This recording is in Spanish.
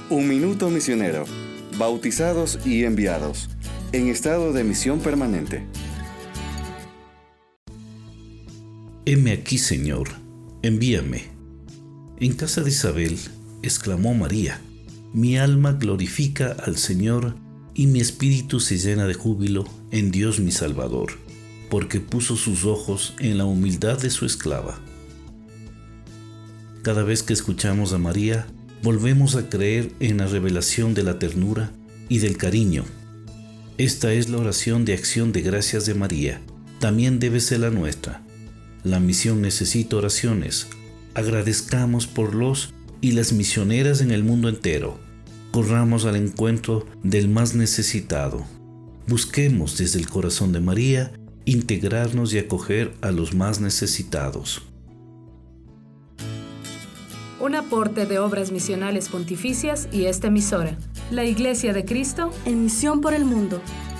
Un minuto misionero. Bautizados y enviados. En estado de misión permanente. Heme aquí, Señor, envíame. En casa de Isabel, exclamó María, mi alma glorifica al Señor y mi espíritu se llena de júbilo en Dios mi Salvador, porque puso sus ojos en la humildad de su esclava. Cada vez que escuchamos a María, volvemos a creer en la revelación de la ternura y del cariño. Esta es la oración de acción de gracias de María. También debe ser la nuestra. La misión necesita oraciones. Agradezcamos por los y las misioneras en el mundo entero. Corramos al encuentro del más necesitado. Busquemos desde el corazón de María integrarnos y acoger a los más necesitados. Un aporte de Obras Misionales Pontificias y esta emisora, la Iglesia de Cristo en misión por el mundo.